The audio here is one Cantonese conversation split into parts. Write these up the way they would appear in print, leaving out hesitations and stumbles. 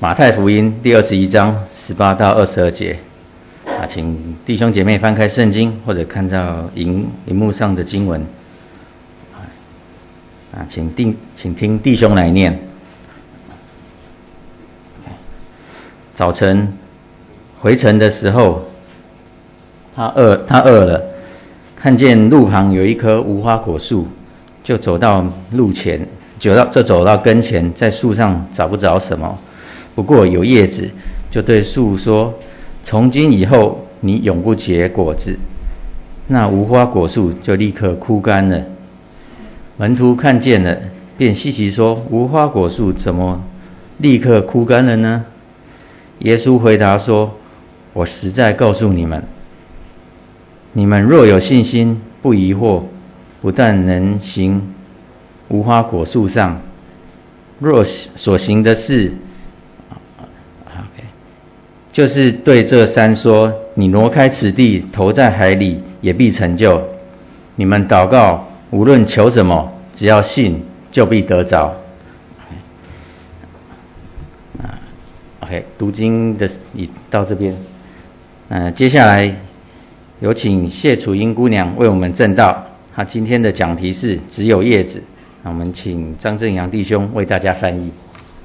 马太福音第21章18到22节。请弟兄姐妹翻开圣经，或者看到荧幕上的经文。请听弟兄来念。早晨回程的时候，他饿了，看见路旁有一棵无花果树，就走到路前，就走到跟前，在树上找不着什么，不过有叶子，就对树说：从今以后你永不结果子。那无花果树就立刻枯干了。门徒看见了，便稀奇说：无花果树怎么立刻枯干了呢？耶稣回答说：我实在告诉你们，你们若有信心，不疑惑，不但能行无花果树上若所行的事，就是对这山说：你挪开此地，投在海里，也必成就。你们祷告，无论求什么，只要信，就必得着。OK， 读经的到这边。接下来有请谢楚英姑娘为我们证道。她今天的讲题是只有叶子。那我们请张正阳弟兄为大家翻译。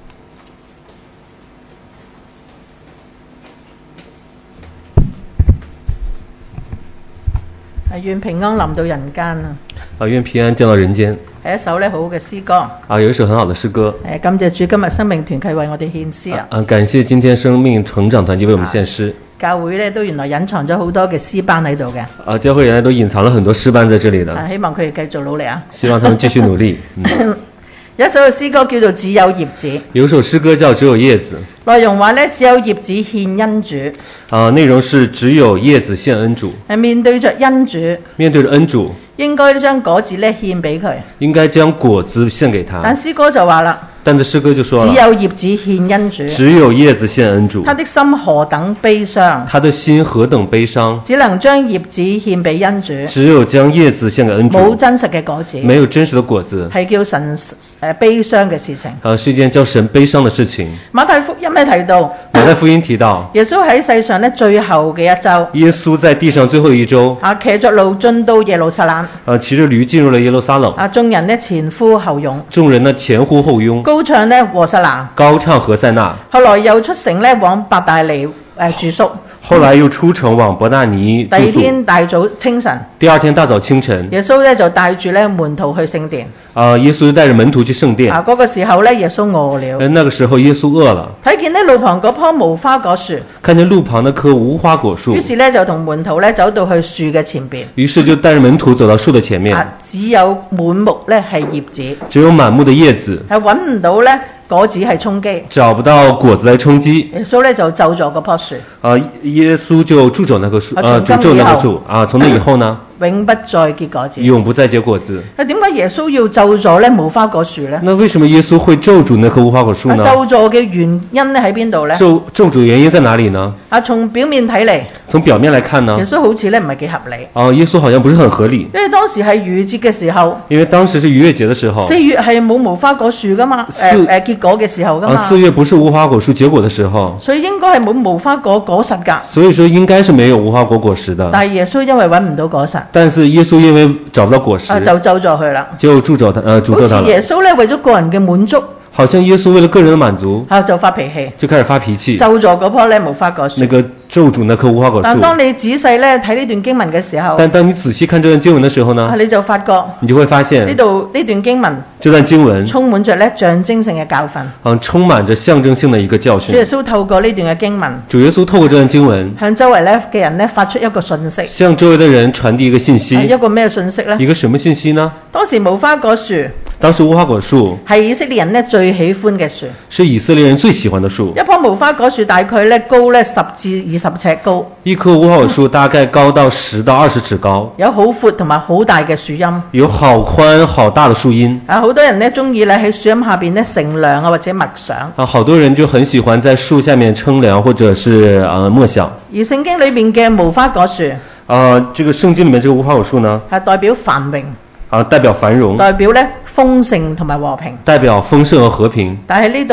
願平安臨到人間啊！ 願平安降到人間。 係一首好嘅詩歌。 有一首很好的詩歌。 感謝主今日生命團契為我哋獻詩啊！ 感謝今天生命成長團契為我們獻詩。 教會咧都原來隱藏咗好多嘅詩班喺度嘅。 教會原來都隱藏了很多詩班在這裡的。 希望佢哋繼續努力啊！ 希望他們繼續努力。 有一首嘅詩歌叫做《只有葉子》。 有一首詩歌叫《只有葉子》。 內容話咧，只有葉子獻恩主。 內容是只有葉子獻恩主。 面對着恩主。 面對着恩主。 應該將果子咧獻俾佢。 應該將果子獻給他。 但詩歌就話啦。 但是詩歌就說了， 只有葉子獻恩主， 只有葉子獻恩主。 他的心何等悲傷， 他的心何等悲傷， 只能將葉子獻俾恩主， 只有將葉子獻給恩主， 冇真實嘅果子， 沒有真實的果子， 係叫神悲傷嘅事情。 是一件叫神悲傷的事情。 馬太福音咧提到， 馬太福音提到， 耶穌喺世上咧最後嘅一週， 耶穌在地上最後一週， 騎着驢進到耶路撒冷， 騎着驢進入了耶路撒冷， 眾人咧前呼後擁， 眾人呢前呼後擁， 高唱咧和散那， 高唱和散那。 後來又出城咧往伯大尼住宿。 後來又出城往伯大尼住宿。 第二天大早清晨， 第二天大早清晨， 耶穌咧就帶住咧門徒去聖殿。 耶穌帶着門徒去聖殿。 嗰個時候咧，耶穌餓了。 那個時候耶穌餓了， 睇見咧路旁嗰棵無花果樹， 看見路旁那棵無花果樹， 於是咧就同門徒咧走到去樹嘅前邊。 於是就帶着門徒走到樹的前面。 只有滿目咧係葉子， 只有滿目的葉子， 係揾唔到咧果子係充飢， 找不到果子來充飢。 耶穌咧就咒咗嗰棵樹。 耶穌就詛咒那棵樹，詛咒那棵樹。從那以後呢？ 永不再結果子， 永不再結果子。 點解耶穌要咒咗咧無花果樹咧？ 那為什麼耶穌會咒詛那棵無花果樹呢？ 咒詛嘅原因咧喺邊度咧？ 咒詛原因在哪裡呢？ 從表面睇嚟， 從表面來看呢？ 耶穌好似咧唔係幾合理。 耶穌好像不是很合理。 因為當時係逾越節嘅時候。 因為當時是逾越節的時候。 4月係冇無花果樹噶嘛？結果嘅時候噶嘛？ 4月不是無花果樹結果的時候。 所以應該係冇無花果果實㗎。 所以說應該是沒有無花果果實的。 但係耶穌因為揾唔到果實。 但是耶穌因為找不到果實， 就咒咗佢啦。 就詛咒他了。 好似耶穌咧為咗個人嘅滿足。 好像耶穌為了個人的滿足， 就發脾氣， 就開始發脾氣， 咒咗嗰棵咧無花果樹。 那個咒詛那棵無花果樹。 但當你仔細咧睇呢段經文嘅時候， 但當你仔細看這段經文的時候呢， 你就發覺， 你就會發現呢段經文， 這段經文充滿着咧象徵性嘅教訓， 充滿着象徵性的一個教訓。 主耶穌透過呢段嘅經文， 主耶穌透過這段經文， 向周圍咧嘅人咧發出一個訊息， 向周圍的人傳遞一個信息。 一個咩訊息咧？ 一個什麼信息呢？ 當時無花果樹， 當時無花果樹係以色列人咧最喜歡嘅樹， 是以色列人最喜歡的樹。 一棵無花果樹大概咧高咧10至20尺高， 一棵無花果樹大概高到10到20尺高， 有好闊同埋好大嘅樹蔭， 有好寬好大的樹蔭。 好多人咧中意咧喺樹蔭下邊咧乘涼或者默想。 好多人就很喜歡在樹下面乘涼或者是默想。 而聖經裏面嘅無花果樹， 這個聖經裡面這個無花果樹呢， 係代表繁榮， 代表繁榮， 代表咧豐盛同埋和平， 代表豐盛和和平。 但係呢度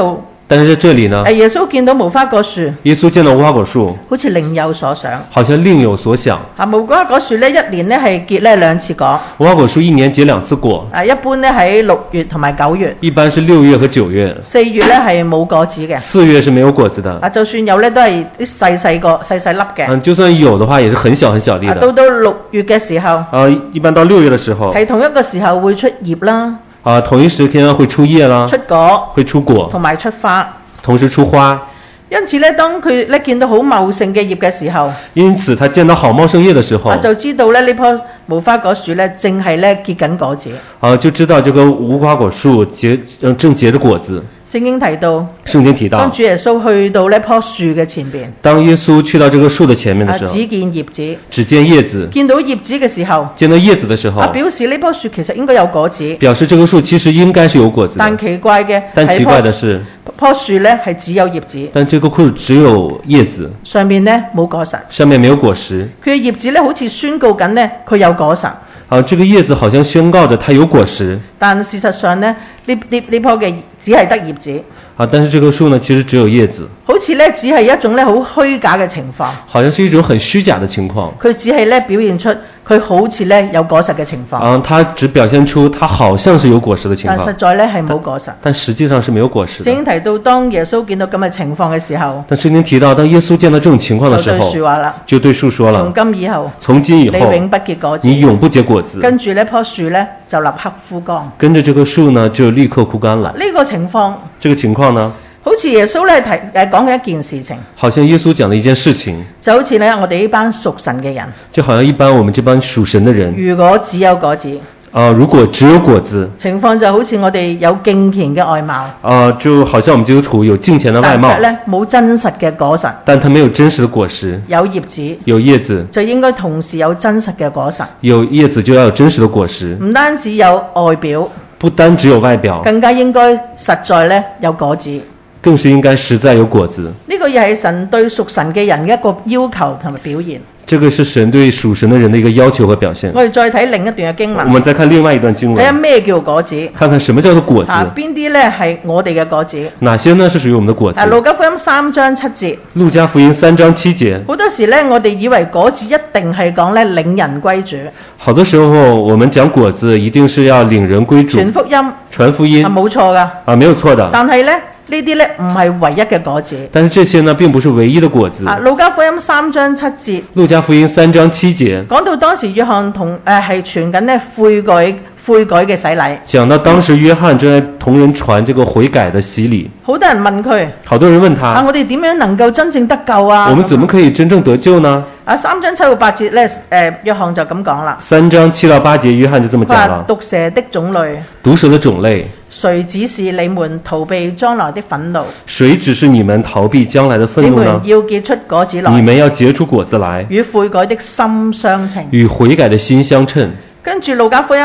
但是在这里呢， 耶穌見到無花果樹， 耶穌見到無花果樹， 好似另有所想。 好像另有所想。 無花果樹咧一年咧係結咧2次果。 無花果樹一年結2次果。 一般咧喺6月同埋9月。 一般是6月和9月。 4月咧係冇果子嘅。 4月是沒有果子的。 就算有咧都係啲細個細粒嘅。 就算有的話也是很小很小粒的。 到6月嘅時候。 一般到6月的時候。 係同一個時候會出葉啦。 同一時間會出葉啦。 出果。 會出果。 同埋出花。 同時出花。 因此咧，當佢咧見到好茂盛嘅葉嘅時候， 因此他見到好茂盛葉的時候， 就知道咧呢棵無花果樹咧正係咧結緊果子。 就知道這個無花果樹正結着果子。聖經提到， 當主耶穌去到呢棵樹嘅前邊， 當耶穌去到這個樹的前面的時候， 只見葉子， 只見葉子， 見到葉子嘅時候， 見到葉子的時候， 表示呢棵樹其實應該有果子， 表示這個樹其實應該是有果子的。 但奇怪的是，棵樹呢係只有葉子， 但這個樹只有葉子， 上面呢冇果實， 上面沒有果實， 佢嘅葉子呢好似宣告緊呢佢有果實。 這個葉子好像宣告着它有果實， 但事實上呢，呢棵嘅只係得葉子。 但是這個樹呢，其實只有葉子， 好似呢只係一種呢好虛假嘅情況， 好像是一種很虛假的情況。 佢只係呢表現出佢好似呢有果實嘅情況。 它只表現出它好像是有果實的情況， 但實在呢係冇果實。 但實際上是沒有果實的。 聖經提到當耶穌見到咁嘅情況嘅時候， 但聖經提到當耶穌見到這種情況的時候，就對樹說了，從今以後， 你永不結果子， 你永不結果子。 跟住呢棵樹呢就立刻枯乾， 跟着這個樹呢就立刻枯乾了。 呢個情況呢， 好似耶穌咧講嘅一件事情， 好像耶穌講的一件事情， 就好似咧我哋呢班屬神嘅人， 就好像一般我們這班屬神的人， 如果只有果子， 如果只有果子， 情況就好似我哋有敬虔嘅外貌， 就好像我們基督徒有敬虔的外貌， 但係咧冇真實嘅果實， 但它沒有真實的果實， 有葉子， 有葉子， 就應該同時有真實嘅果實， 有葉子就要有真實的果實， 唔單止有外表， 不單只有外表， 更加應該實在咧有果子。 更是應該實在有果子。 呢個亦係神對屬神嘅人嘅一個要求同埋表現。 這個是神對屬神的人的一個要求和表現。 我哋再睇另一段嘅經文。 我們再看另外一段經文。 睇下咩叫果子？ 看看什麼叫做果子。 邊啲咧係我哋嘅果子？ 哪些呢是屬於我們的果子？ 路加福音3章7節。 路加福音3章7節。 好多時咧，我哋以為果子一定係講咧領人歸主。 好多時候，我們講果子一定是要領人歸主。 傳福音。 傳福音。 冇錯噶。 沒有錯的。 但係咧。呢啲咧唔係唯一嘅果子， 但是這些呢並不是唯一的果子。 路加福音3章7節， 路加福音3章7節講到當時約翰係傳緊咧悔改嘅洗禮， 講到當時約翰正在同人傳這個悔改的洗禮。 好多人問佢， 好多人問他， 我哋點樣能夠真正得救啊？ 我們怎麼可以真正得救呢？3 章7到8節咧，約翰就咁講啦。 3章7到8節，約翰就這麼講啦。 毒蛇的種類， 毒蛇的種類， 誰指示你們逃避將來的憤怒？ 誰指示你們逃避將來的憤怒呢？ 你們要結出果子來， 你們要結出果子來， 與悔改的心相稱， 與悔改的心相稱。 跟住路加福音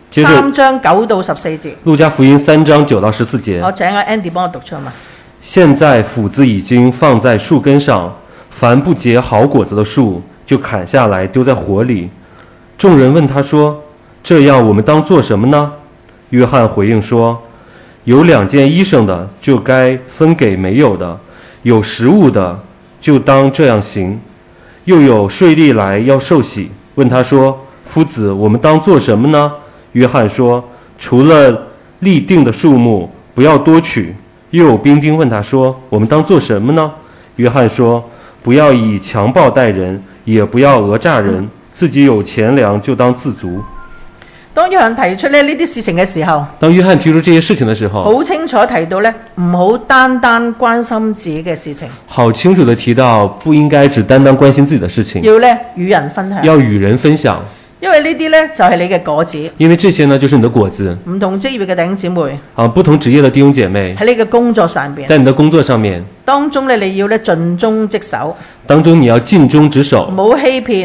3章9到14節， 路加福音3章9到14節。 我請阿 Andy 幫我讀出嘛。 現在斧子已經放在樹根上，凡不結好果子的樹，就砍下來丟在火裡。眾人問他說：這樣我們當做什麼呢？約翰回應說：有2件衣裳的，就該分給沒有的；有食物的，就當這樣行。又有稅吏來要受洗，問他說：夫子，我們當做什麼呢？約翰說：除了立定的數目，不要多取。又有兵丁問他說：我們當做什麼呢？約翰說：不要以強暴待人，也不要訛詐人，自己有錢糧就當自足。 當約翰提出呢啲事情嘅時候， 當約翰提出這些事情的時候， 好清楚提到呢，唔好單單關心自己嘅事情。 好清楚地提到，不應該只單單關心自己的事情， 要呢與人分享。 要與人分享。因為呢啲呢就係你嘅果子。 因為這些呢就是你的果子。 唔同職業嘅弟兄姊妹。 不同職業的弟兄姐妹。 喺你嘅工作上邊。 在你的工作上面。 當中呢你要呢盡忠職守。 當中你要盡忠職守。 唔好欺騙。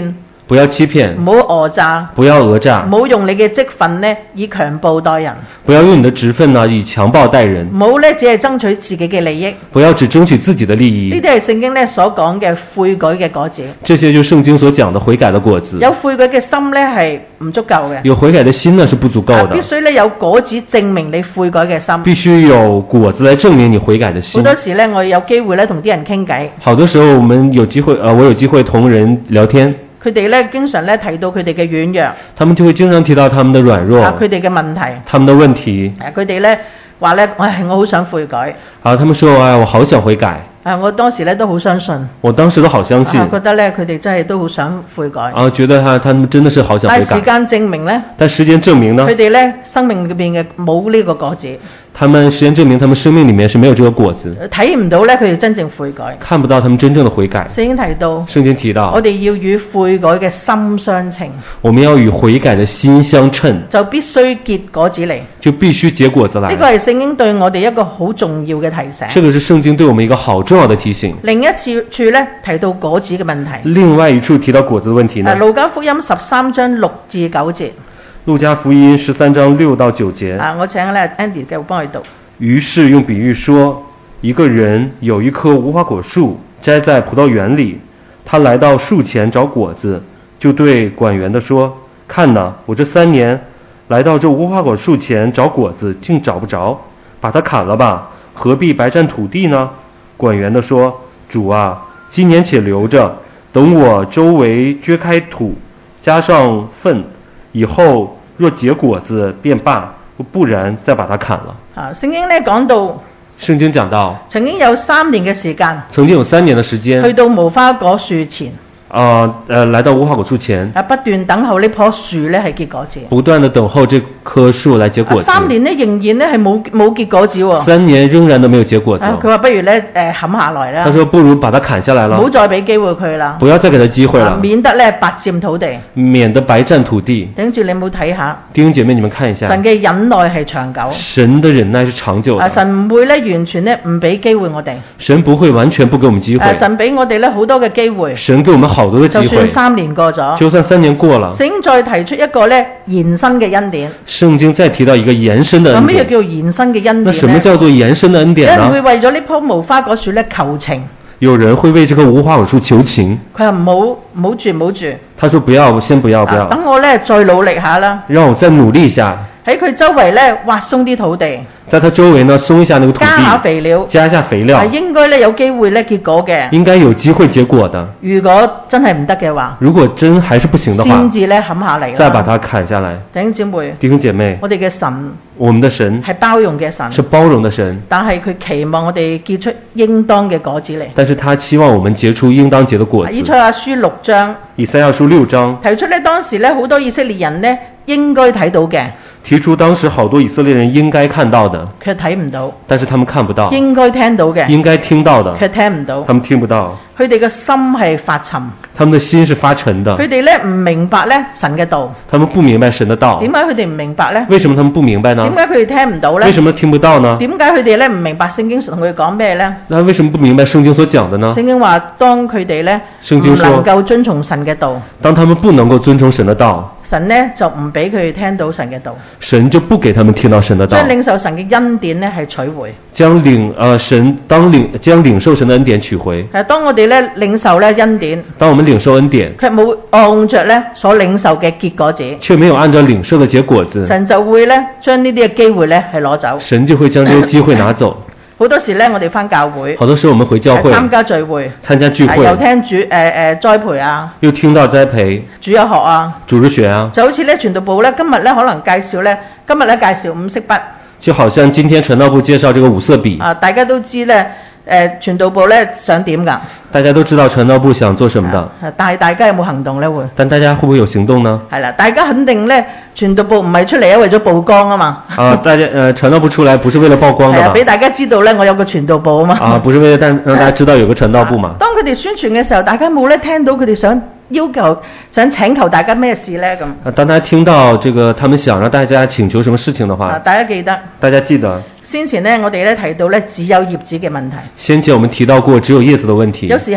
不要欺騙， 唔好訛詐， 不要訛詐唔，好用你嘅職份呢以強暴待人， 不要用你的職分呢以強暴待人， 唔好呢只係爭取自己嘅利益。 不要只爭取自己的利益。 呢啲係聖經呢所講嘅悔改嘅果子。 這些就是聖經所講的悔改的果子。 有悔改嘅心呢係唔足夠嘅， 有悔改的心呢是不足夠的， 必須呢有果子證明你悔改嘅心。 必須有果子來證明你悔改的心。 好多時呢，我有機會呢同啲人傾偈， 好多時候我們有機會，我有機會同人聊天， 佢哋呢經常呢提到佢哋嘅軟弱， 他們就會經常提到他們的軟弱， 佢哋嘅問題， 他們的問題。 佢哋呢話呢，我好想悔改。 他們說，我好想悔改。 我當時呢都好相信， 我當時都好相信， 覺得呢佢哋真係都好想悔改。 覺得他們真的是好想悔改。 但時間證明呢， 但時間證明呢， 佢哋呢生命裏邊嘅冇呢個果子。 他們時間證明他們生命裡面是沒有這個果子， 睇唔到呢佢哋真正悔改， 看不到他們真正的悔改。聖經提到， 我哋要與悔改嘅心相稱， 我們要與悔改的心相稱， 就必須結果子嚟， 就必須結果子來。 呢個係聖經對我哋一個好重要嘅提醒。 這個是聖經對我們一個好重要的提醒。 另一處呢提到果子嘅問題， 另外一處提到果子的問題呢？ 路加福音13章6至9節。 路加福音13章6到9節。 我請咧 Andy 繼續幫佢讀。 於是用比喻說，一個人有一棵無花果樹栽在葡萄園裡，他來到樹前找果子，就對管園的說：看哪，我這3年來到這無花果樹前找果子，竟找不着，把它砍了吧，何必白佔土地呢？管園的說：主啊，今年且留着，等我周圍掘開土，加上糞，以後若結果子便罷，不然再把它砍了。 聖經呢講到， 聖經講到， 曾經有3年嘅時間， 曾經有3年的時間， 去到無花果樹前， 來到無花果樹前， 不斷等候呢棵樹呢係結果子， 不斷的等候這棵樹來結果子。 3年呢仍然呢係冇結果子喎。 3年仍然都沒有結果子。 佢話不如呢砍下來啦。 他說不如把它砍下來了。 唔好再俾機會佢啦。 不要再給他機會了。 免得呢白佔土地。 免得白佔土地。 頂住你冇睇下。 弟兄姐妹，你們看一下。 神嘅忍耐係長久。 神的忍耐是長久的。 神唔會呢完全呢唔俾機會我哋。 神不會完全不給我們機會。 神俾我哋呢好多嘅機會。 神給我們好多嘅機會。 就算3年過咗， 就算3年過了， 聖經再提出一個咧延伸嘅恩典。 聖經再提到一個延伸的恩典。 咁咩叫延伸嘅恩典？ 那什麼叫做延伸的恩典呢？ 有人會為咗呢棵無花果樹咧求情。 有人會為這棵無花果樹求情。 佢話唔好住。 他說不要，先不要。 等我咧再努力下啦。 讓我再努力一下。 喺佢周圍咧挖鬆啲土地。 在他周圍呢鬆一下那個土地。加下肥料。 加一下肥料。 應該咧有機會咧結果嘅。 應該有機會結果的。 如果真係唔得嘅話。 如果真還是不行的話。 先至咧砍下嚟。 再把它砍下來。 弟兄姊妹。 弟兄姐妹。 我哋嘅神。 我們的神。係包容嘅神。 是包容的神。 但係佢期望我哋結出應當嘅果子嚟。 但是他期望我們結出應當結的果子。 以賽亞書6章。 以賽亞書6章。 提出咧當時咧好多以色列人呢應該睇到嘅。 提出當時好多以色列人應該看到的， 卻睇唔到。 但是他們看不到。 應該聽到嘅， 應該聽到的， 卻聽唔到。 他們聽不到。 佢哋嘅心係發沉。 他們的心是發沉的。 佢哋咧唔明白咧神嘅道。 他們不明白神的道。 點解佢哋唔明白咧？ 為什麼他們不明白呢？ 點解佢哋聽唔到咧？ 為什麼聽不到呢？ 點解佢哋咧唔明白聖經同佢講咩咧？ 那為什麼不明白聖經所講的呢？ 聖經話當佢哋咧唔能夠遵從神嘅道。 當他們不能夠遵從神的道。 神呢就唔俾佢哋聽到神嘅道， 神就不給他們聽到神的道， 將領受神嘅恩典呢係取回， 將領受神的恩典取回。 當我哋咧領受咧恩典， 當我們領受恩典， 卻冇按着咧所領受嘅結果子， 卻沒有按照領受的結果子， 神就會咧將呢啲嘅機會咧係攞走， 神就會將這些機會拿走。 好多時咧，我哋返教會， 好多時候我們回教會參加聚會，又聽栽培啊， 又聽到栽培， 主日學啊， 主日學啊， 就好似咧傳道部咧，今日咧可能介紹五色筆，就好像今天傳道部介紹這個五色筆，大家都知咧。傳道部咧想點㗎？大家都知道傳道部想做什麼的，但係大家有冇行動咧？會？但大家會唔會有行動呢？係啦，大家肯定咧，傳道部唔係出嚟為咗曝光啊嘛。大家傳道部出來不是為了曝光的嘛？俾大家知道咧，我有個傳道部啊嘛。不是為了讓大家知道有個傳道部嘛？當佢哋宣傳嘅時候，大家冇咧聽到佢哋想請求大家咩事咧咁？當大家聽到這個，他們想讓大家請求什麼事情的話，大家記得。先前呢，我哋咧提到咧只有葉子嘅問題。先前我們提到過只有葉子的問題。有時候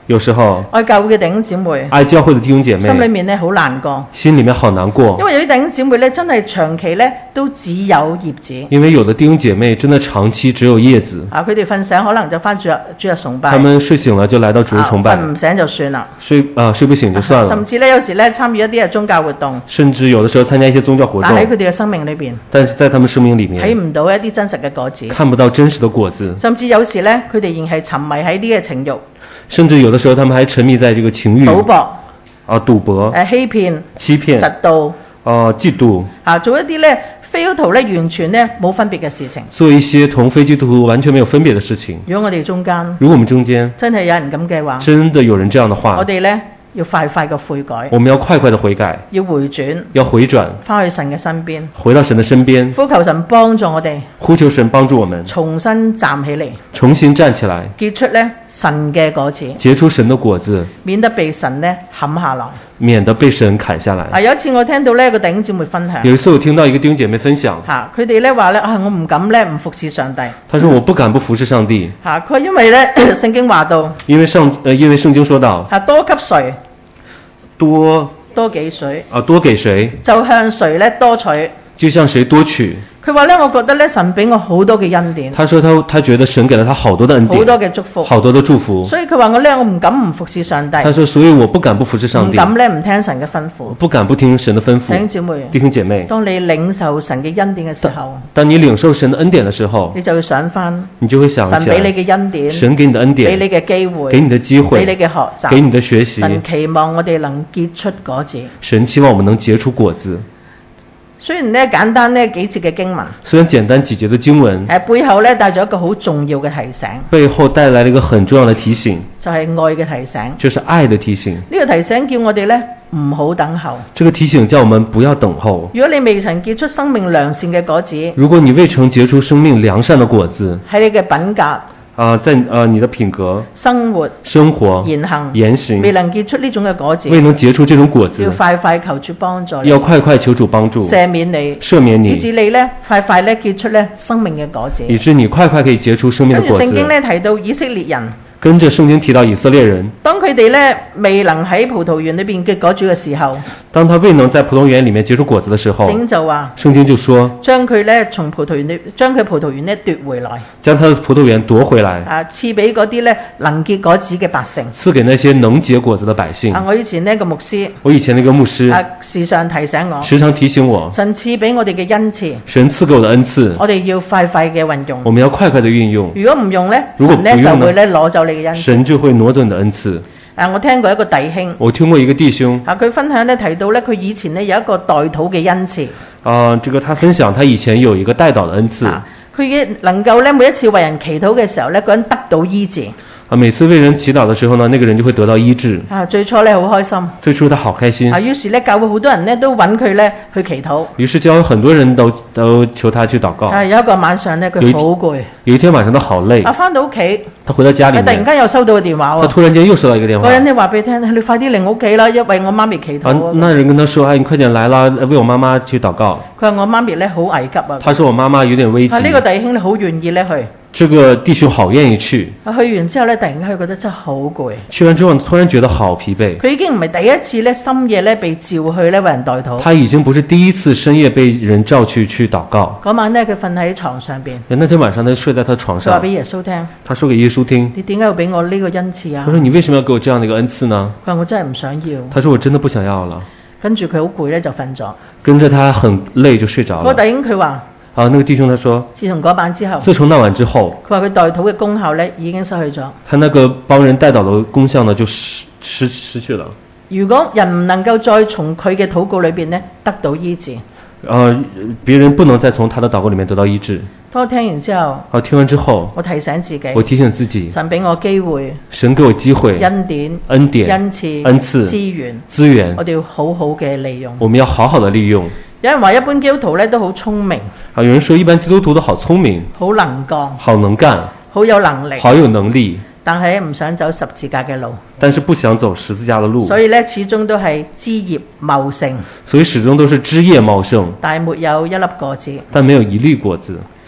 有時候愛教會嘅弟兄姊妹， 愛教會嘅弟兄姐妹， 心裏面咧好難過， 心裏面好難過， 因為有啲弟兄姊妹咧真係長期咧都只有葉子， 因為有的弟兄姐妹真的長期只有葉子， 佢哋瞓醒可能就返主日崇拜， 他們睡醒了就來到主日崇拜， 瞓唔醒就算啦， 睡不醒就算了， 甚至咧有時咧參與一啲嘅宗教活動， 甚至有的時候參加一些宗教活動， 但喺佢哋嘅生命裏邊， 但是在他們生命裏面睇唔到一啲真實嘅果子， 看不到真實的果子， 甚至有時咧佢哋仍係沉迷喺呢個情慾。 甚至有的時候他們還沉迷在這個情欲、 賭博、 賭博、欺騙、 嫉妒、 嫉妒， 做一啲咧非基督徒咧完全咧冇分別嘅事情， 做一些同非基督徒完全沒有分別的事情。 如果我哋中間真係有人咁嘅話， 真的有人這樣的話， 我哋咧要快快嘅悔改， 我們要快快的悔改， 要回轉，翻去神嘅身邊， 回到神的身邊， 呼求神幫助我哋， 呼求神幫助我們， 重新站起嚟，結出咧神嘅果子， 結出神的果子， 免得被神咧砍下來， 砍下來。 有一次我聽到呢個弟兄姊妹分享， 有一次我聽到一個弟兄姐妹分享， 佢哋咧話咧我唔敢咧唔服侍上帝。 他說我不敢不服侍上帝。 佢因為咧聖經話到， 因為聖經說到， 多給誰，多給誰， 多給誰， 就向誰咧多取， 就向誰多取。 佢話咧，我覺得咧，神俾我好多嘅恩典。 他說他覺得神給了他好多的恩典， 好多嘅祝福， 好多的祝福。 所以佢話我唔敢唔服侍上帝。 他說，所以我不敢不服侍上帝。 唔敢咧唔聽神嘅吩咐。 不敢不聽神的吩咐。弟兄姐妹， 當你領受神嘅恩典嘅時候， 當你領受神的恩典的時候， 你就會想翻， 你就會想起來神俾你嘅恩典， 神給你的恩典， 俾你嘅機會， 給你的機會， 俾你嘅學習， 給你的學習。 神期望我哋能結出果子。 神期望我們能結出果子。 雖然咧簡單咧幾節嘅經文， 雖然簡單幾節的經文， 背後咧帶咗一個好重要嘅提醒， 背後帶來了一個很重要的提醒， 就係愛嘅提醒， 就是愛的提醒。 呢個提醒叫我哋咧唔好等候， 這個提醒叫我們不要等候。 如果你未曾結出生命良善嘅果子， 如果你未曾結出生命良善的果子， 喺你嘅品格。 在你的品格、 生活、言行未能結出呢種嘅果子， 未能結出這種果子， 要快快求主幫助， 要快快求主幫助， 赦免你，以致你咧快快咧結出咧生命嘅果子， 以致你快快可以結出生命的果子。 聖經咧提到以色列人。 跟着聖經提到以色列人， 當佢哋咧未能喺葡萄園裏邊結果子嘅時候， 當他未能在葡萄園裏面結出果子的時候，聖經就說將佢咧從葡萄園裏將佢葡萄園咧奪回來， 將他的葡萄園奪回來， 賜俾嗰啲咧能結果子嘅百姓， 賜給那些能結果子的百姓。 我以前呢個牧師，時常提醒我，神賜俾我哋嘅恩賜， 神賜給我的恩賜， 我哋要快快嘅運用， 我們要快快的運用。 如果唔用咧，神咧就會咧攞走你。 神就會挪走你的恩賜。 我聽過一個弟兄，佢分享咧提到咧，佢以前咧有一個代禱嘅恩賜。 這個他分享，他以前有一個代禱的恩賜。 佢能夠咧每一次為人祈禱嘅時候咧，嗰人得到醫治。 每次為人祈禱的時候呢，那個人就會得到醫治。 最初咧好開心。最初他好開心。 於是咧教會好多人咧都揾佢咧去祈禱。 於是教會很多人都求他去禱告。 有一個晚上咧，佢好攰。 有一天晚上都好累。 返到屋企。 他回到家裡面。 突然間又收到個電話。 他突然間又收到一個電話。 嗰人咧話俾你聽，你快啲嚟我屋企啦，因為我媽咪祈禱。 那人跟他說：你快點來啦，為我媽媽去禱告。 佢話我媽咪咧好危急啊。 他說我媽媽有點危急。 呢個弟兄咧好願意咧去。 這個弟兄好願意去。 去完之後咧，突然間佢覺得真係好攰。 去完之後突然覺得好疲憊。 佢已經唔係第一次咧深夜咧被召去咧為人代禱。 他已經不是第一次深夜被人召去禱告。 嗰晚咧佢瞓喺床上邊。 那天晚上他睡在他床上。 佢話俾耶穌聽。 他說給耶穌聽。 你點解要俾我呢個恩賜啊？ 他說你為什麼要給我這樣的一個恩賜呢？ 佢話我真係唔想要。 他說我真的不想要了。 跟住佢好攰咧就瞓咗。 跟着他很累就睡着了。 個弟兄佢話。 那個弟兄他說， 自從嗰晚之後， 自從那晚之後， 佢話佢代禱嘅功效咧已經失去咗。 他那個幫人代禱的功效呢就失去了。 如果人唔能夠再從佢嘅禱告裏邊咧得到醫治， 別人不能再從他的禱告裏面得到醫治。 當我聽完之後，我提醒自己，神俾我機會， 神給我機會，恩典、恩賜、資源， 我哋要好好嘅利用。 我們要好好的利用。 有人話一般基督徒咧都好聰明。 有人說一般基督徒都好聰明。 好能幹。 好能幹。 好有能力。 好有能力。 但係唔想走十字架嘅路。 但是不想走十字架的路。 所以咧始終都係枝葉茂盛。 所以始終都是枝葉茂盛。 但係沒有一粒果子。 但沒有一粒果子。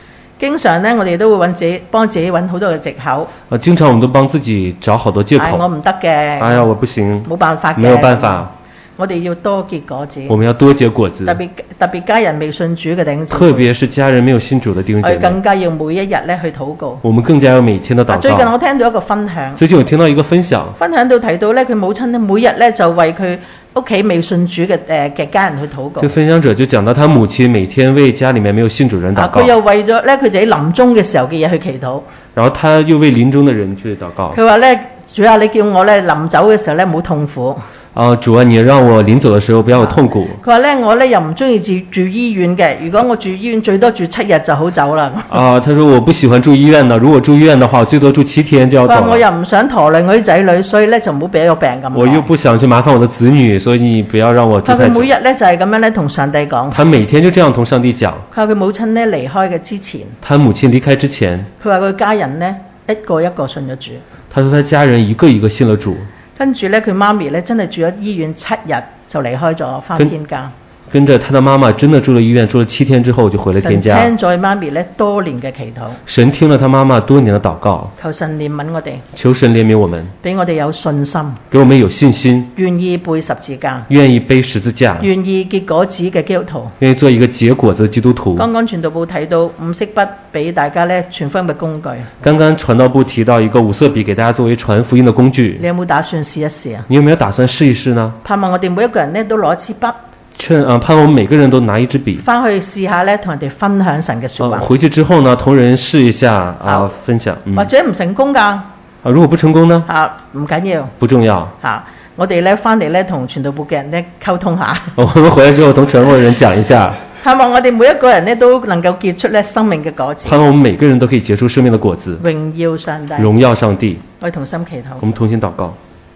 經常呢，我哋都會幫自己揾好多嘅藉口。 經常我們都幫自己找好多借口。 我唔得嘅。 哎呀，我不行。 冇辦法嘅。 沒有辦法。 我哋要多結果子。 我們要多結果子。 特別家人未信主嘅弟兄姊妹。 特別是家人沒有信主的弟兄姊妹。 我哋更加要每一日咧去禱告。 我們更加要每天的禱告。 最近我聽到一個分享。 最近我聽到一個分享。 分享到提到咧，佢母親咧每日咧就為佢屋企未信主嘅家人去禱告。 這分享者就講到他母親每天為家裡面沒有信主人禱告。 佢又為咗咧佢自己臨終嘅時候嘅嘢去祈禱。 然後他又為臨終的人去禱告。 佢話咧，主啊，你叫我咧臨走嘅時候咧唔好痛苦。 主啊，你讓我臨走的時候不要有痛苦。 佢話咧，我咧又唔中意住醫院嘅，如果我住醫院最多住7日就好走啦。 他說我不喜歡住醫院的，如果住醫院的話，最多住7天就要走了。 我又唔想拖累我啲仔女，所以咧就唔好俾個病咁。 我又不想去麻煩我的子女，所以你不要讓我住太久。 佢每日咧就係咁樣咧同上帝講。 他每天就這樣同上帝講。 佢話佢母親咧離開嘅之前。 他母親離開之前。 佢話佢家人咧一個一個信咗主。 他說他家人一個一個信了主。 跟住咧，佢媽咪咧真係住咗醫院7日就離開咗，返天家。 跟着他的媽媽真的住了醫院，住了7天之後就回了天家。 神聽咗媽咪咧多年嘅祈禱。 神聽了他媽媽多年的禱告。 求神憐憫我哋。 求神憐憫我們。 俾我哋有信心。 給我們有信心。 願意背十字架。 願意背十字架。 願意結果子嘅基督徒。 願意做一個結果子的基督徒。 剛剛傳道部提到五色筆俾大家咧傳福音嘅工具。 剛剛傳道部提到一個五色筆給大家作為傳福音的工具。 你有冇打算試一試啊？ 你有沒有打算試一試呢？ 盼望我哋每一個人咧都攞一支筆。 盼望每個人都拿一支筆， 翻去試下咧，同人哋分享神嘅說話。 回去之後呢，同人試一下分享。 或者唔成功噶。 如果不成功呢？ 唔緊要。 不重要。 我哋咧翻嚟咧同傳道部嘅人咧溝通下。 我們回來之後同傳道部嘅人講一下。 盼望我哋每一個人咧都能夠結出咧生命嘅果子。 盼望我們每個人都可以結出生命的果子。 榮耀上帝。 榮耀上帝。 我哋同心祈禱。 我們同心禱告。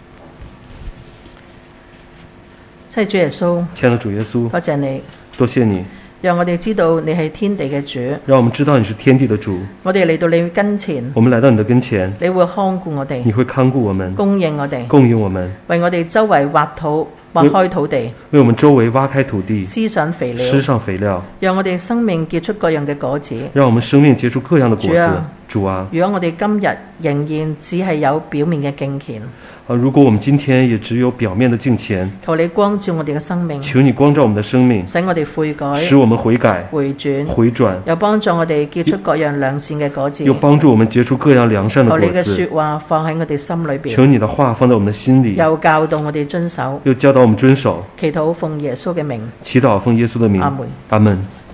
親愛主耶穌， 親愛的主耶穌， 多謝你， 多謝你， 讓我哋知道你係天地嘅主， 讓我們知道你是天地的主。 我哋嚟到你跟前， 我們來到你的跟前， 你會看顧我哋， 你會看顧我們， 供應我哋， 供應我們， 為我哋周圍挖開土地， 為我們周圍挖開土地， 施上肥料， 施上肥料， 讓我哋生命結出各樣嘅果子， 讓我們生命結出各樣的果子。主啊， 如果我哋今日仍然只係有表面嘅敬虔， 如果我們今天也只有表面的敬虔， 求你光照我哋嘅生命， 求你光照我們的生命， 使我哋悔改， 使我們悔改， 回轉，又幫助我哋結出各樣良善嘅果子， 又幫助我們結出各樣良善的果子。 求你嘅說話放喺我哋心裏邊， 求你的話放在我們的心裏， 又教導我哋遵守， 又教導我們遵守。 祈禱奉耶穌嘅名， 祈禱奉耶穌的名， 阿門， 阿門。